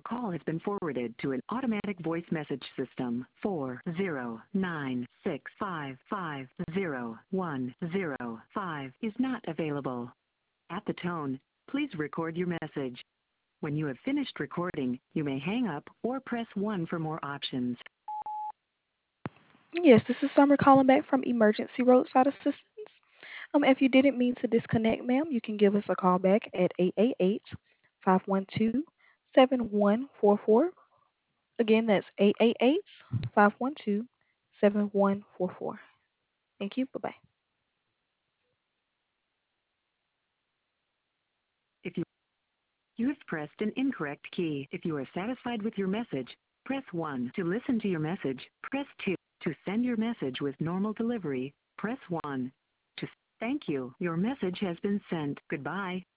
call has been forwarded to an automatic voice message system. 40965501005 is not available. At the tone, please record your message. When you have finished recording, you may hang up or press 1 for more options. Yes, this is Summer calling back from Emergency Roadside Assistance. If you didn't mean to disconnect, ma'am, you can give us a call back at 888-512-7144. Again, that's 888-512-7144. Thank you. Bye-bye. If you have pressed an incorrect key. If you are satisfied with your message, press 1. To listen to your message, press 2. To send your message with normal delivery, press 1. To thank you. Your message has been sent. Goodbye.